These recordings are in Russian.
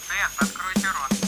Свет, откройте рот.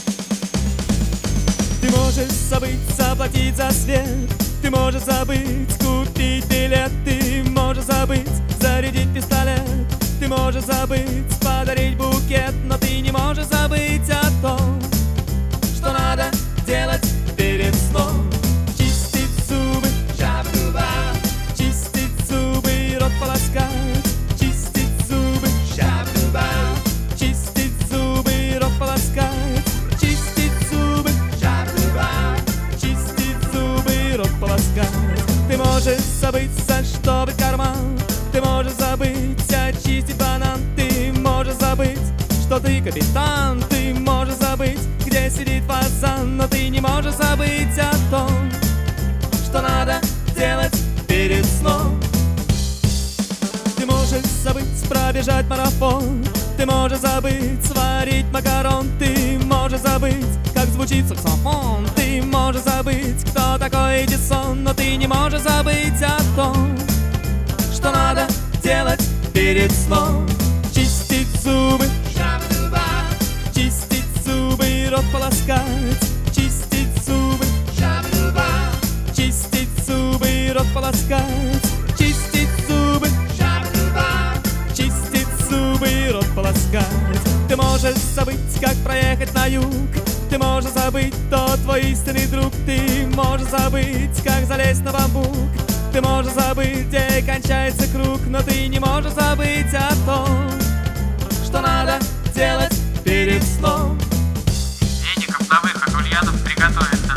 Ты можешь забыть заплатить за свет, ты можешь забыть купить билет, ты можешь забыть зарядить пистолет, ты можешь забыть подарить букет, но ты не можешь забыть о том, что надо делать перед сном. Чистить зубы, шаб-дуба, чистить зубы и рот полоскать, чистить зубы, шаб-дуба, чистить зубы и рот полоскать, чистить зубы, шаб-дуба, чистить зубы и рот полоскать. Ты можешь забыть, за что брать карман, ты можешь забыть очистить банан, ты можешь забыть, что ты капитан, ты можешь забыть, где сидит фазан, но ты не можешь забыть о том, что надо делать перед сном. Ты можешь забыть пробежать марафон, ты можешь забыть сварить макарон, ты можешь забыть, как звучит саксофон, ты можешь забыть, кто такой Эдисон, но ты не можешь забыть о том, что надо делать перед сном. Чистить зубы, шаб-дуба, чистить зубы и рот полоскать, чистить зубы, шаб-дуба, чистить зубы и рот полоскать, чистить зубы, шаб-дуба, чистить зубы и рот полоскать. Ты можешь забыть, как проехать на юг, ты можешь забыть, кто твой истинный друг, ты можешь забыть, как залезть на бамбук, ты можешь забыть, где кончается круг, но ты не можешь забыть о том, что надо делать перед сном. Медиков на выход, Ульянов приготовиться.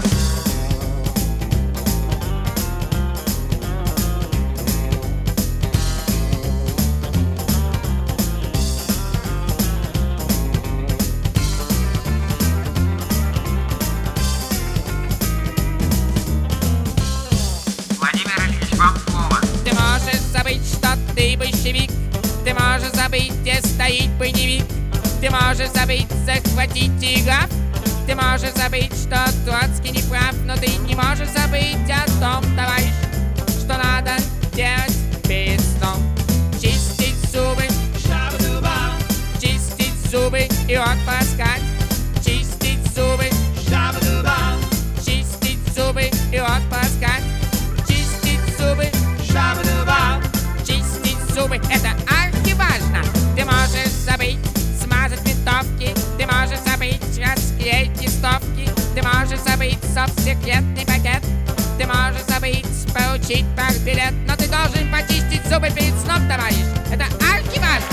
Владимир Ильич, вам слово. Ты можешь забыть, что ты большевик, ты можешь забыть, где стоит броневик, ты можешь забыть захватить Телеграф, ты можешь забыть, что Троцкий не прав, но ты не можешь забыть о том, товарищ, что надо делать перед сном. Чистить зубы, шаб-дуба, чистить зубы и рот полоскать, чистить зубы, шаб-дуба, чистить зубы и рот полоскать, чистить зубы, шаб-дуба, чистить зубы. Это архиважно. Ты можешь забыть смазать винтовки, ты можешь забыть расклеить листовки, ты можешь забыть совсекретный пакет, ты можешь забыть получить партбилет, но ты должен почистить зубы перед сном, товарищ. Это архиважно.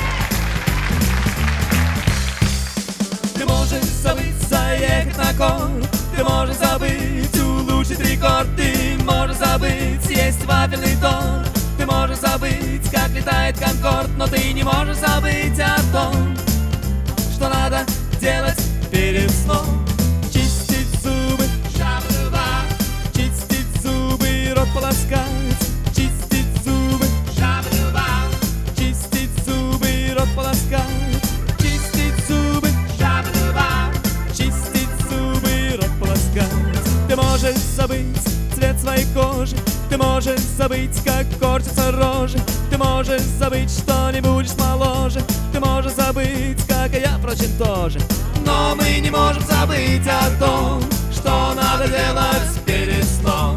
Ты можешь забыть заехать на корт, ты можешь забыть улучшить рекорд, ты можешь забыть съесть вафельный торт, ты можешь забыть, как летает Конкорд, но ты не можешь забыть о том, что надо делать перед сном. Чистить зубы, шаб-дуба, чистить зубы и рот полоскать, чистить зубы, шаб-дуба, чистить зубы и рот полоскать, чистить зубы, шаб-дуба, чистить зубы и рот полоскать. Ты можешь забыть цвет своей кожи, ты можешь забыть, как корчатся рожи, ты можешь забыть, что не будешь моложе, ты можешь забыть, как и я, впрочем, тоже. Но мы не можем забыть о том, что надо делать перед сном.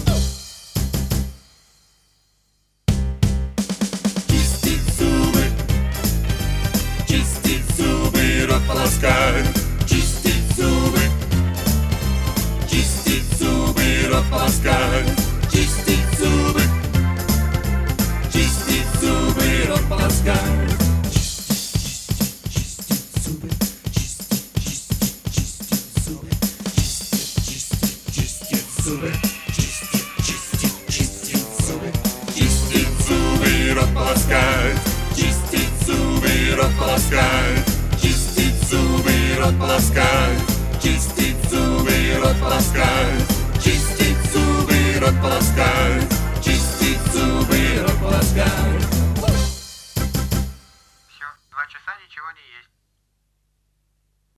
Чистить зубы и рот полоскать, чистить зубы и рот полоскать, чистить зубы и рот полоскать. Чистить зубы, чистить зубы и рот полоскать, чистить зубы и рот полоскать, чистить зубы и рот полоскать, чистить зубы и рот полоскать, чистить зубы и рот полоскать.